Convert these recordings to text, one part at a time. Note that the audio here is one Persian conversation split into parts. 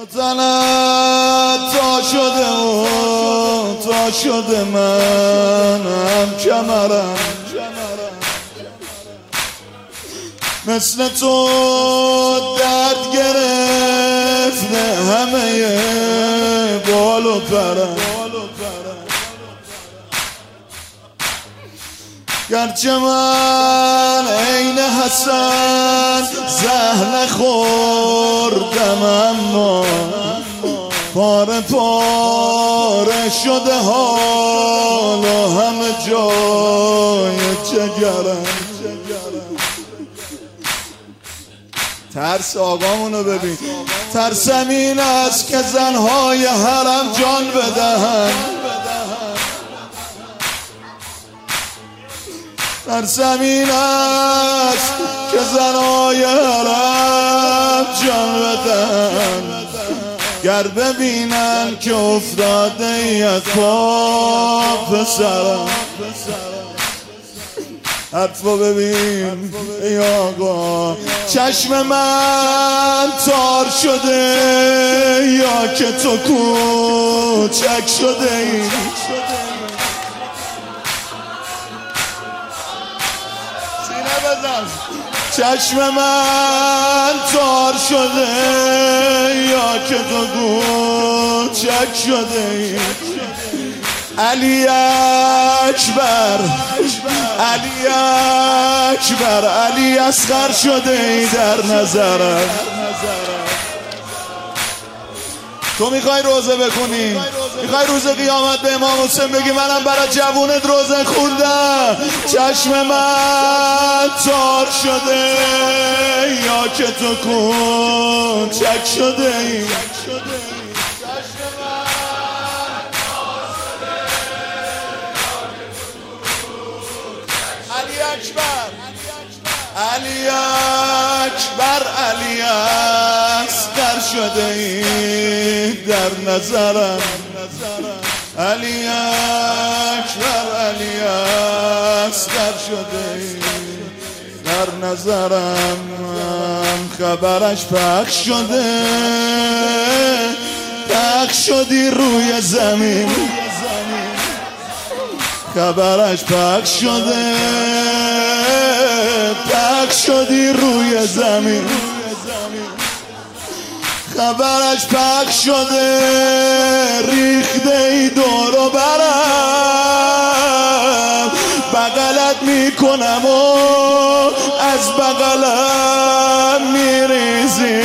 تنت تا شده منم کمرم، مثل تو درد گرفته همه بال و پرم، گرچه من عین حسن زهر خوردم اما پاره پاره شده حال و همه جای جگرم. ترس آقامونو ببین، ترسم این است که زنهای حرم جان بدهن، ترسم این است که زنهای حرم جان بدهن، گر ببینن که افتاده ای از پا پسرم. حرفو ببین ای آقا، چشم من تار شده یا که تو کوچک شده ای، سینه بزن. چشم من تار شده یا که تو کوچک شده ای، علی اکبر علی اکبر علی اصغر شده ای در نظرم. تو میخوای روزه بخونی، میخوای روز قیامت به امام حسین بگی منم برای جوونت روزه خوندم، چشم من تار شده یا که تو کوچک شده ای، علی اکبر علی اصغر شده ای در نظرم، علی اکبر علی اصغر شده ای در نظرم. خبرش پخش شده، پخش شدی روی زمین، خبرش پخش شده، پخش شدی روی زمین، خبرش پخش شده، ریخته ای دور و برم، بغلت میکنم و از بغلم میریزی،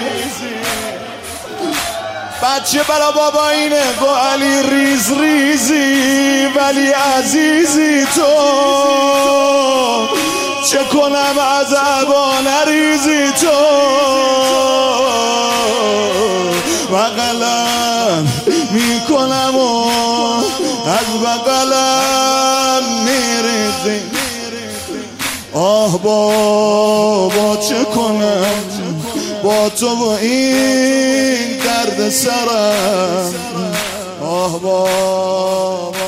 بچه برا بابا اینه با علی ریز ریزی، ولی عزیزی تو چه کنم از عبا نریزی، تو بغلم میکنم و از بغلم میریزی. آه بابا چه کنم با تو و این درد سرم، آه بابا